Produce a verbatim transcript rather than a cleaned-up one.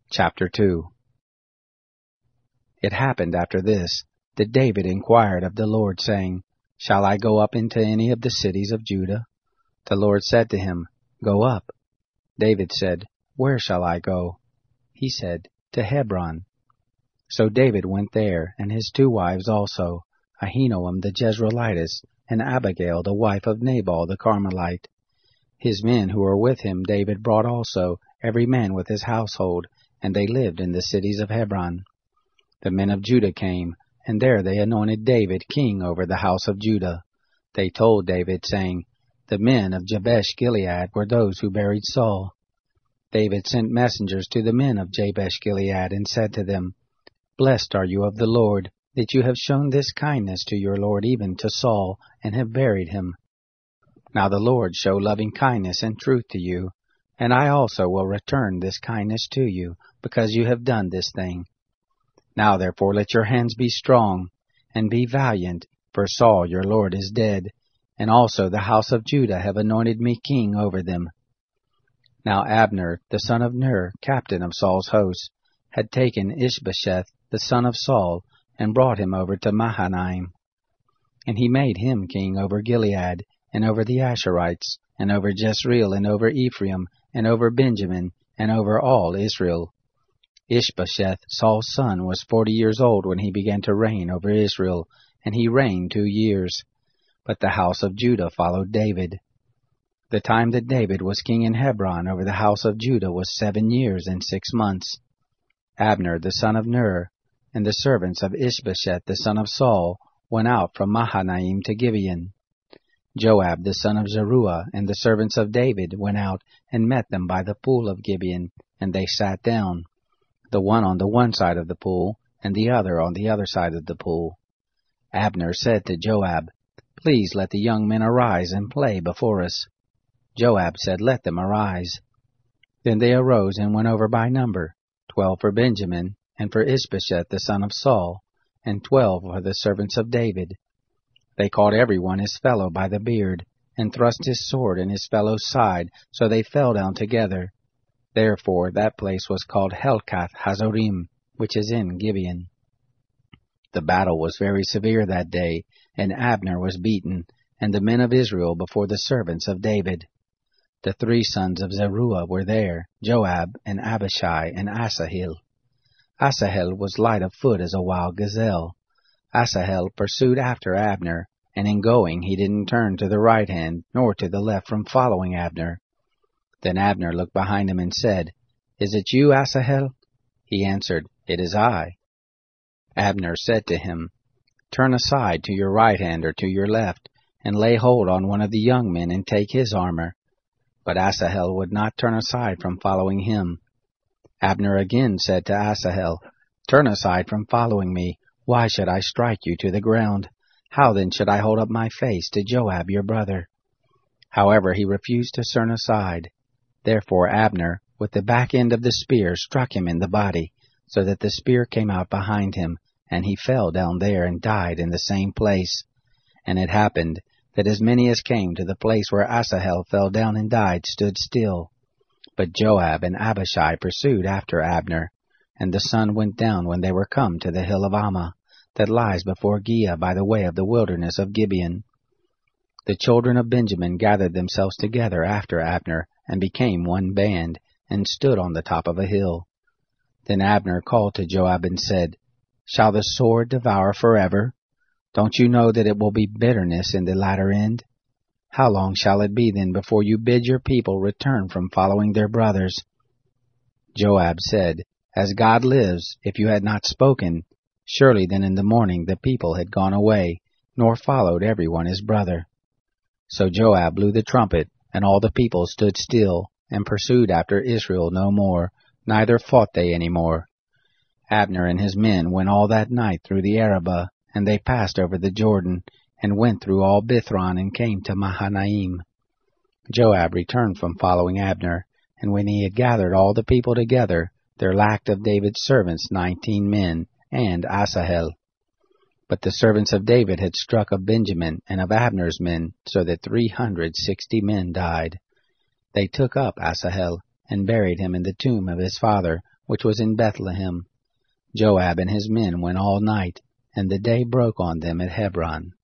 Chapter two. It happened after this, that David inquired of the Lord, saying, Shall I go up into any of the cities of Judah? The Lord said to him, Go up. David said, Where shall I go? He said, To Hebron. So David went there, and his two wives also, Ahinoam the Jezreelitess, and Abigail the wife of Nabal the Carmelite. His men who were with him David brought also, every man with his household, and they lived in the cities of Hebron. The men of Judah came, and there they anointed David king over the house of Judah. They told David, saying, The men of Jabesh Gilead were those who buried Saul. David sent messengers to the men of Jabesh Gilead, and said to them, Blessed are you of the Lord, that you have shown this kindness to your Lord, even to Saul, and have buried him. Now the Lord show loving kindness and truth to you, and I also will return this kindness to you, because you have done this thing. Now therefore let your hands be strong, and be valiant, for Saul your Lord is dead, and also the house of Judah have anointed me king over them. Now Abner, the son of Ner, captain of Saul's host, had taken Ishbosheth, the son of Saul, and brought him over to Mahanaim. And he made him king over Gilead, and over the Asherites, and over Jezreel, and over Ephraim, and over Benjamin, and over all Israel. Ishbosheth, Saul's son, was forty years old when he began to reign over Israel, and he reigned two years. But the house of Judah followed David. The time that David was king in Hebron over the house of Judah was seven years and six months. Abner, the son of Ner, and the servants of Ishbosheth, the son of Saul, went out from Mahanaim to Gibeon. Joab, the son of Zeruiah, and the servants of David went out and met them by the pool of Gibeon, and they sat down, the one on the one side of the pool, and the other on the other side of the pool. Abner said to Joab, Please let the young men arise and play before us. Joab said, Let them arise. Then they arose and went over by number, twelve for Benjamin, and for Ishbosheth the son of Saul, and twelve for the servants of David. They caught every one his fellow by the beard, and thrust his sword in his fellow's side, so they fell down together. Therefore that place was called Helkath Hazorim, which is in Gibeon. The battle was very severe that day, and Abner was beaten, and the men of Israel before the servants of David. The three sons of Zeruiah were there, Joab, and Abishai, and Asahel. Asahel was light of foot as a wild gazelle. Asahel pursued after Abner, and in going he didn't turn to the right hand nor to the left from following Abner. Then Abner looked behind him and said, Is it you, Asahel? He answered, It is I. Abner said to him, Turn aside to your right hand or to your left, and lay hold on one of the young men and take his armor. But Asahel would not turn aside from following him. Abner again said to Asahel, Turn aside from following me. Why should I strike you to the ground? How then should I hold up my face to Joab your brother? However, he refused to turn aside. Therefore Abner, with the back end of the spear, struck him in the body, so that the spear came out behind him, and he fell down there and died in the same place. And it happened that as many as came to the place where Asahel fell down and died stood still. But Joab and Abishai pursued after Abner, and the sun went down when they were come to the hill of Ammah, that lies before Giah by the way of the wilderness of Gibeon. The children of Benjamin gathered themselves together after Abner, and became one band, and stood on the top of a hill. Then Abner called to Joab and said, Shall the sword devour forever? Don't you know that it will be bitterness in the latter end? How long shall it be then before you bid your people return from following their brothers? Joab said, As God lives, if you had not spoken, surely then in the morning the people had gone away, nor followed every one his brother. So Joab blew the trumpet, and all the people stood still, and pursued after Israel no more, neither fought they any more. Abner and his men went all that night through the Arabah, and they passed over the Jordan, and went through all Bithron, and came to Mahanaim. Joab returned from following Abner, and when he had gathered all the people together, there lacked of David's servants nineteen men, and Asahel. But the servants of David had struck of Benjamin and of Abner's men, so that three hundred sixty men died. They took up Asahel, and buried him in the tomb of his father, which was in Bethlehem. Joab and his men went all night, and the day broke on them at Hebron.